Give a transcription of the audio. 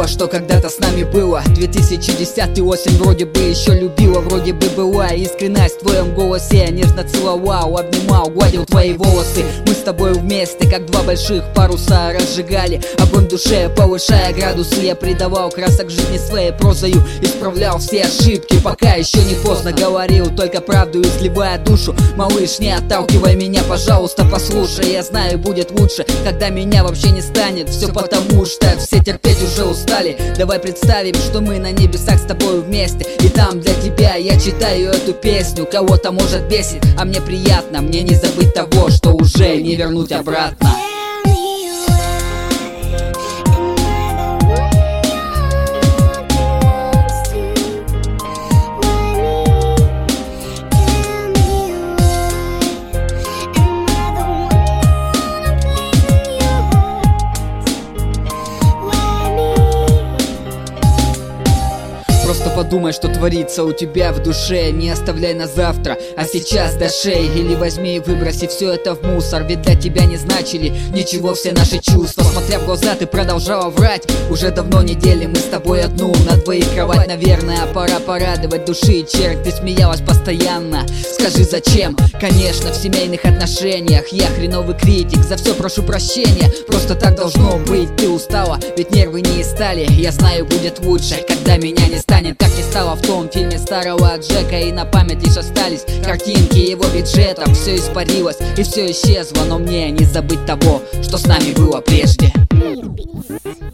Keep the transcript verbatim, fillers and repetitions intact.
то, что когда-то с нами было. Две тысячи десятый осень вроде бы еще любила, вроде бы была искренность в твоем голосе. Я нежно целовал, обнимал, гладил твои волосы. Мы с тобой вместе, как два больших паруса, разжигали огонь в душе, повышая градусы. Я придавал красок жизни своей прозою, исправлял все ошибки, пока еще не поздно. Говорил только правду, изливая душу. Малыш, не отталкивай меня, пожалуйста, послушай. Я знаю, будет лучше, когда меня вообще не станет. Все потому, что все терпеть уже устали. Давай представим, что мы на небесах с тобой вместе, и там для тебя я читаю эту песню. Кого-то может бесить, а мне приятно. Мне не забыть того, что уже не вернуть обратно. Просто подумай, что творится у тебя в душе. Не оставляй на завтра, а сейчас до шеи. Или возьми и выброси все это в мусор, ведь для тебя не значили ничего все наши чувства. Смотря в глаза, ты продолжала врать. Уже давно недели мы с тобой одну на двоих кровать. Наверное, пора порадовать души черт. Ты смеялась постоянно, скажи зачем? Конечно, в семейных отношениях я хреновый критик, за все прошу прощения. Просто так должно быть, ты устала, ведь нервы не стали. Я знаю, будет лучше, когда меня не станет. Как не стало в том фильме старого Джека, и на память лишь остались картинки его бюджета. Все испарилось и все исчезло, но мне не забыть того, что с нами было прежде.